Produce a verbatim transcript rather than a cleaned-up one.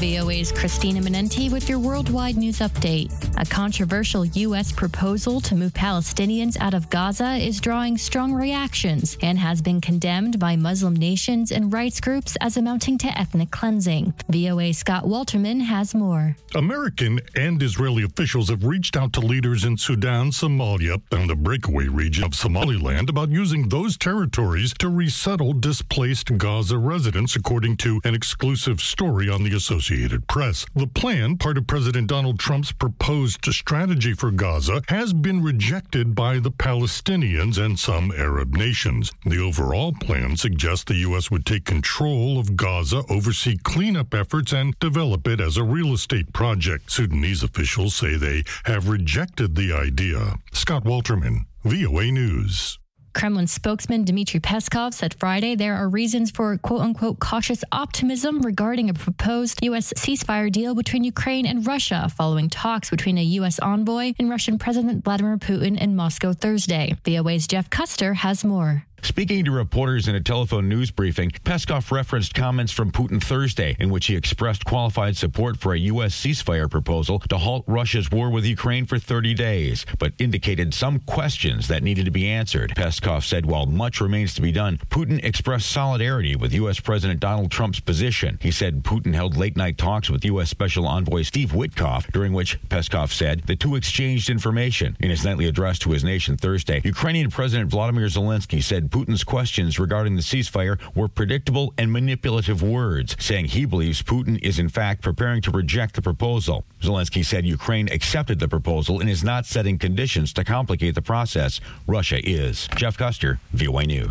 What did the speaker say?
V O A's Christina Minenti with your worldwide news update. A controversial U S proposal to move Palestinians out of Gaza is drawing strong reactions and has been condemned by Muslim nations and rights groups as amounting to ethnic cleansing. V O A's Scott Walterman has more. American and Israeli officials have reached out to leaders in Sudan, Somalia, and the breakaway region of Somaliland about using those territories to resettle displaced Gaza residents, according to an exclusive story on the Associated Press. The plan, part of President Donald Trump's proposed strategy for Gaza, has been rejected by the Palestinians and some Arab nations. The overall plan suggests the U S would take control of Gaza, oversee cleanup efforts, and develop it as a real estate project. Sudanese officials say they have rejected the idea. Scott Walterman, V O A News. Kremlin spokesman Dmitry Peskov said Friday there are reasons for quote-unquote cautious optimism regarding a proposed U S ceasefire deal between Ukraine and Russia following talks between a U S envoy and Russian President Vladimir Putin in Moscow Thursday. V O A's Jeff Custer has more. Speaking to reporters in a telephone news briefing, Peskov referenced comments from Putin Thursday in which he expressed qualified support for a U S ceasefire proposal to halt Russia's war with Ukraine for thirty days, but indicated some questions that needed to be answered. Peskov said while much remains to be done, Putin expressed solidarity with U S President Donald Trump's position. He said Putin held late-night talks with U S Special Envoy Steve Witkoff, during which, Peskov said, the two exchanged information. In his nightly address to his nation Thursday, Ukrainian President Vladimir Zelensky said Putin's questions regarding the ceasefire were predictable and manipulative words, saying he believes Putin is in fact preparing to reject the proposal. Zelensky said Ukraine accepted the proposal and is not setting conditions to complicate the process. Russia is. Jeff Custer, V O A News.